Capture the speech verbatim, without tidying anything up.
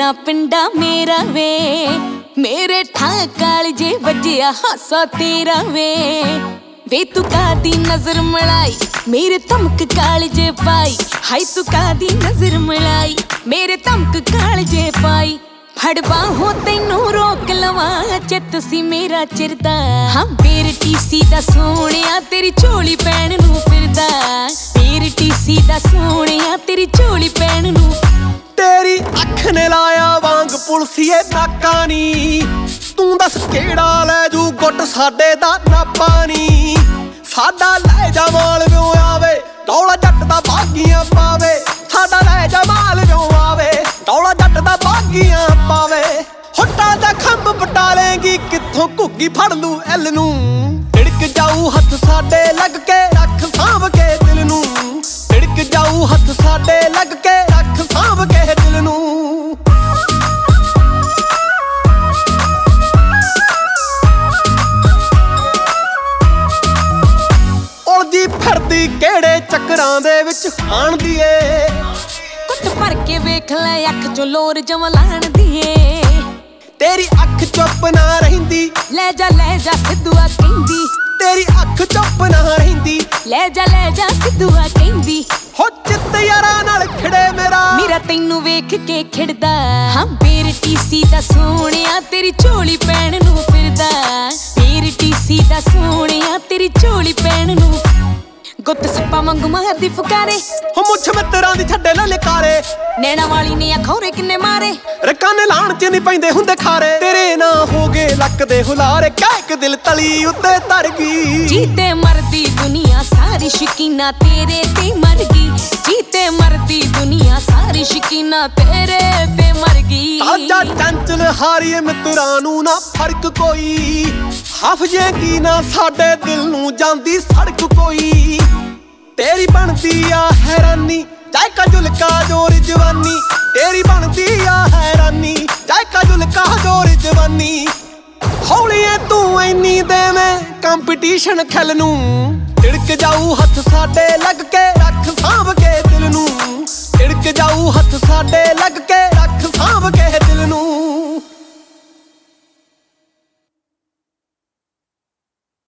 ਨਾ ਪਿੰਡਾ ਮੇਰਾ ਵੇ ਮੇਰੇ ਠਾਂ ਕਾਲਜੇ ਵੱਜਿਆ ਹਾਸਾ ਤੇਰਾ ਵੇ ਵੇ ਤੂੰ ਕਾਦੀ ਨਜ਼ਰ ਮਲਾਈ ਮੇਰੇ ਧਮਕ ਕਾਲਜੇ ਪਾਈ ਹਾਈ ਤੂੰ ਕਾਦੀ ਨਜ਼ਰ ਮਲਾਈ ਮੇਰੇ ਧਮਕ ਕਾਲਜੇ ਪਾਈ ਫੜ ਬਾਹੋਂ ਤੈਨੂੰ ਰੋਕ ਲਵਾਂ ਚਿੱਤ ਸੀ ਮੇਰਾ ਚਿਰਦਾ ਹਾਂ ਮੇਰੀ ਟੀਸੀ ਦਾ ਸੋਹਣਿਆ ਤੇਰੀ ਝੋਲੀ ਪੈਣ ਨੂੰ ਫਿਰਦਾ ਮੇਰੀ ਟੀਸੀ ਦਾ ਸੋਹਣਿਆ ਤੇਰੀ ਝੋਲੀ ਪੈਣ ਨੂੰ ਤੇਰੀ ਅੱਖ ਨੇ ਲਾਇਆ ਵਾਂਗ ਪੁਲਸੀਏ ਨਾਕਾਂ ਨੀ ਤੂੰ ਦੱਸ ਕਿਹੜਾ ਲੈ ਜੂ ਗੁੱਟ ਸਾਡੇ ਦਾ ਨਾਪਾ ਨੀ ਸਾਡਾ ਲੈ ਜਾ ਮਾਲ ਵਿਉ ਆਵੇ ਡੌਲਾ ਜੱਟ ਦਾ ਬਾਗੀਆਂ ਪਾਵੇ ਸਾਡਾ ਲੈ ਜਾ ਮਾਲ ਵਿਉ ਆਵੇ ਡੌਲਾ ਜੱਟ ਦਾ ਬਾਗੀਆਂ ਪਾਵੇ ਹੁੱਟਾਂ ਦਾ ਖੰਭ ਪਟਾ ਲੇਗੀ ਕਿੱਥੋਂ ਘੁੱਗੀ ਫੜ ਲੂ ਐਲ ਨੂੰ ਢਿੜਕ ਜਾਊ ਹੱਥ ਸਾਡੇ ਲੱਗ ਕੇ ਰੱਖ ਸਾਂਭ ਕੇ ਦਿਲ ਨੂੰ ਢਿੜਕ ਜਾਊ ਹੱਥ ਸਾਡੇ ਲੱਗ ਕੇ ਰੱਖ ਸਾਂਭ ਕੇ ਦਿਲ ਨੂੰ ਉਲਝੀ ਫਿਰਦੀ ਕਿਹੜੇ ਚੱਕਰਾਂ ਦੇ ਵਿੱਚ ਆਣਦੀ ਏ ਕੁੱਟ ਭਰ ਕੇ ਵੇਖ ਲੈ ਅੱਖ ਚੋਂ ਲੋਰ ਜਮ ਲਾਣ ਦੀਏ ਤੇਰੀ ਅੱਖ ਚੁੱਪ ਨਾ ਰਹਿੰਦੀ ਲੈ ਜਾ ਲੈ ਜਾ ਸਿੱਧੂਆ ਕਹਿੰਦੀ ਤੇਰੀ ਅੱਖ ਚੁੱਪ ਨਾ ਰਹਿੰਦੀ ਲੈ ਜਾ ਲੈ ਜਾ ਸਿੱਧੂਆ ਕਹਿੰਦੀ ਹੋ ਚਿੱਤ ਯਾਰਾਂ ਨਾਲ ਖਿੜੇ ਮੇਰਾ ਮੇਰਾ ਤੈਨੂੰ ਵੇਖ ਕੇ ਖਿੜਦਾ ਹਾਂ ਮੇਰੀ ਟੀਸੀ ਦਾ ਸੋਹਣਿਆ ਤੇਰੀ ਝੋਲੀ ਪੈਣ ਨੂੰ ਫਿਰਦਾ ਮੇਰੀ ਟੀਸੀ ਦਾ ਸੋਹਣਿਆ ਤੇਰੀ ਝੋਲੀ ਪੈਣ ਨੂੰ ਗੁੱਤ ਸੱਪਾ ਵਾਂਗੂ ਮਾਰਦੀ ਫੁਕਾਰੇ ਹੋ ਮੁੱਛ ਮਿੱਤਰਾਂ ਦੀ ਛੱਡੇ ਲੈ ਲਕਾਰੇ ਨੈਣਾ ਵਾਲੀ ਨੇ ਅਖੌਰੇ ਕਿੰਨੇ ਮਾਰੇ ਰਕਾਂ ਨੇ ਲਾਣ ਚ ਨਹੀਂ ਪੈਂਦੇ ਹੁੰਦੇ ਖਾਰੇ ਤੇਰੇ ਨਾ ਹੋ ਗਏ ਲੱਕ ਦੇ ਹੁਲਾਰੇ ਕਹਿਕ ਦਿਲ ਤਲੀ ਉੱਤੇ ਧਰ ਗਈ ਜੀਤੇ ਮਰਦੀ ਦੁਨੀਆ ਸਾਰੀ ਸ਼ਕੀਨਾ ਤੇਰੇ ਤੇ ਮਰ ਗਈ ਜੀਤੇ ਮਰਦੀ ਦੁਨੀਆ ਸਾਰੀ ਸ਼ਕੀਨਾ ਤੇਰੇ ਤੇ ਮਰ ਗਈ ਤਾਜਾ ਚੰਚਲ ਹਾਰੀਏ ਮਿੱਤਰਾਂ ਨੂੰ ਨਾ ਫਰਕ ਕੋਈ ਹਫਜੇ ਕੀ ਨਾ ਸਾਡੇ ਦਿਲ ਨੂੰ ਜਾਂਦੀ ਸੜਕ ਕੋਈ ਤੇਰੀ ਬਣਦੀ ਆ ਹੈਰਾਨੀ ਜਾਇਕਾ ਜੁਲਕਾ ਜੋਰ ਜਵਾਨੀ ਤੇਰੀ ਬਣਦੀ ਆ ਹੈਰਾਨੀ ਜਾਇਕਾ ਜੁਲਕਾ ਜੋਰ ਜਵਾਨੀ ਹੌਲੀਏ ਤੂੰ ਐਨੀ ਦੇਵੇਂ ਕੰਪੀਟੀਸ਼ਨ ਖਿਲ ਨੂੰ ਢਿੜਕ ਜਾਊ ਹੱਥ ਸਾਡੇ ਲੱਗ ਕੇ ਰੱਖ ਸਾਂਭ ਕੇ ਦਿਲ ਨੂੰ ਢਿੜਕ ਜਾਊ ਹੱਥ ਸਾਡੇ ਲੱਗ ਕੇ